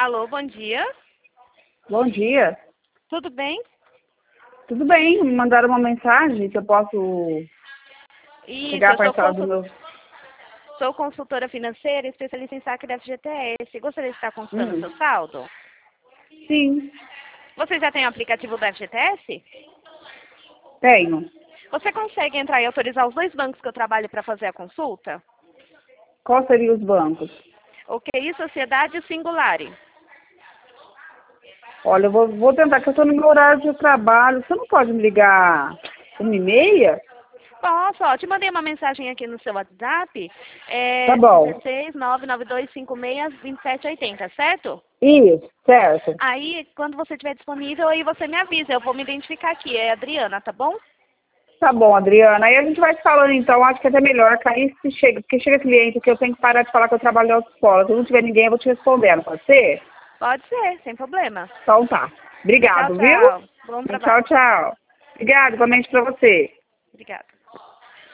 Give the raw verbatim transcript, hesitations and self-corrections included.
Alô, bom dia. Bom dia. Tudo bem? Tudo bem, me mandaram uma mensagem que eu posso Isso, pegar a eu sou, parcela do consul... meu... sou consultora financeira, especialista em saque da F G T S. Gostaria de estar consultando o Hum, seu saldo? sim, Você já tem o aplicativo da F G T S? tenho. Você consegue entrar e autorizar os dois bancos que eu trabalho para fazer a consulta? Quais seriam os bancos? O Q I Sociedade e Singulari. Olha, eu vou, vou tentar, que eu estou no meu horário de trabalho. Você não pode me ligar uma e meia? Posso, ó, te mandei uma mensagem aqui no seu WhatsApp. Tá É bom. dezesseis, nove nove dois cinco seis, dois sete oito zero, certo? Isso, certo. Aí, quando você estiver disponível, aí você me avisa. Eu vou me identificar aqui. É Adriana, tá bom? Tá bom, Adriana. Aí a gente vai se falando então, acho que é até melhor, que aí se chega, porque chega cliente que eu tenho que parar de falar que eu trabalho em autoescola. Se não tiver ninguém, eu vou te respondendo, pode ser? Pode ser, sem problema. Então tá. Tchau, Obrigado, viu? tchau. Bom Tchau, trabalho. tchau. Obrigado, igualmente pra você. Obrigada.